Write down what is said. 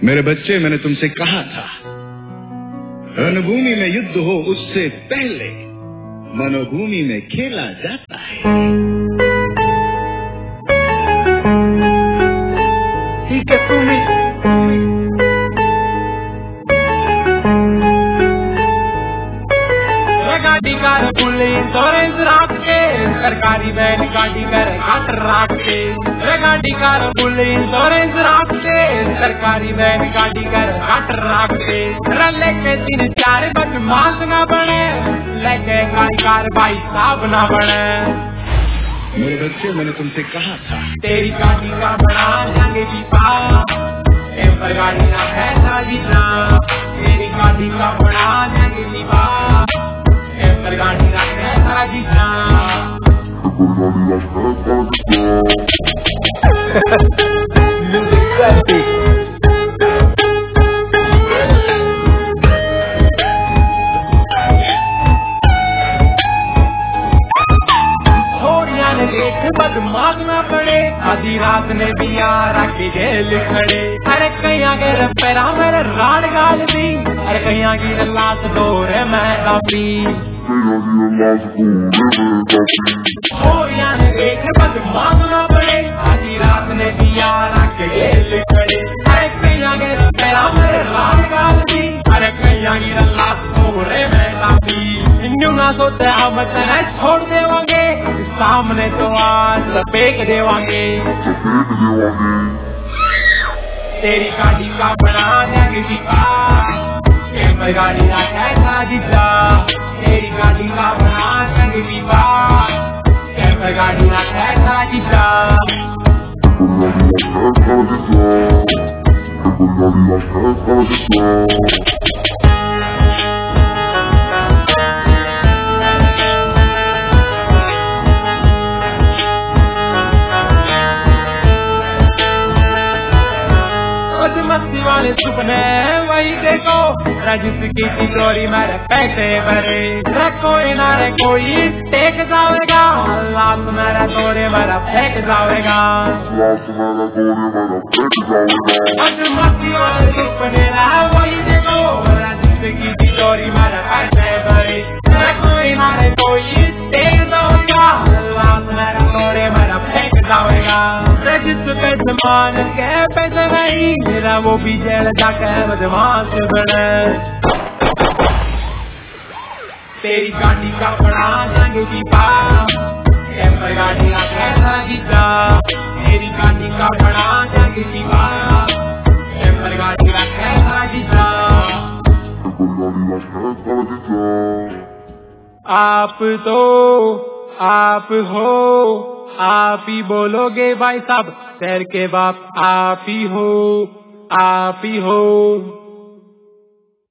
मेरे बच्चे, मैंने तुमसे कहा था, रणभूमि में युद्ध हो उससे पहले मनोभूमि में खेला जाता है। ठीक है तुम्हें गाड़ी कार पुलिस इंश्योरेंस रख के सरकारी बैन गाड़ी कर कटर रख के गाड़ी कार पुलिस इंश्योरेंस रख के सरकारी बैन गाड़ी कर कटर रख के लेके 3-4 बदमाश ना बने, लेके गाड़ी कार भाई साहब ना बने। मेरे बच्चे, मैंने तुमसे कहा था, तेरी गाड़ी का बना जाएंगे दीपा, टेम्पर गाड़ी ना है साजिदा, तेरी गाड़ी का बना जाएंगे दीपा, टेम्पर गाड़ी ना है साजिदा। बदमाश ना पड़े, आधी रात ने भी यार आके जेल खड़े। अरे कहीं के रपेरा मेरे राड गाल दी, अरे कहीं की लाश दौरे मैं काफी देख बदमाश ना पड़े, आधी रात ने भी यार आके जेल खड़े। अरे कहीं के रपेरा मेरे राड गाल दी, अरे कहीं की लाश दौरे मैं काफी। ना सोते हम छोड़ देवांगे, सामने तो आज फेंक देवांगे। तेरी गाड़ी का बना देंगे दीपा, टेम्पर गाड़ी ना कैसा जीता। तेरी गाड़ी का बना देंगे दीपा, टेम्पर गाड़ी ना कैसा जीता। मस्ती वाले सुपने वही देखो, रजित की तिजोरी मेरे पैसे भरे। कोई ना रे कोई टेक जाएगा, लाश मेरा तोरे मेरा फेंक जाएगा। मस्ती वाले सुपने वही देखो, रजित की तिजोरी मेरे पैसे भरे। कोई ना रे कोई टेक जाएगा, लाश मेरा तोरे मेरा फेंक जाएगा। जिसके समान के पैसे नहीं, मेरा वो भी जेल जाकर बदमाश बने। तेरी गाड़ी का बड़ा जाएंगे दीपा, टेम्पर गाड़ी का कैसा जीता। तेरी गाड़ी का बड़ा जाएंगे दीपा, टेम्पर गाड़ी का कैसा जीता। आप तो आप हो, आप ही बोलोगे भाई साहब, शहर के बाप आप ही हो, आप ही हो।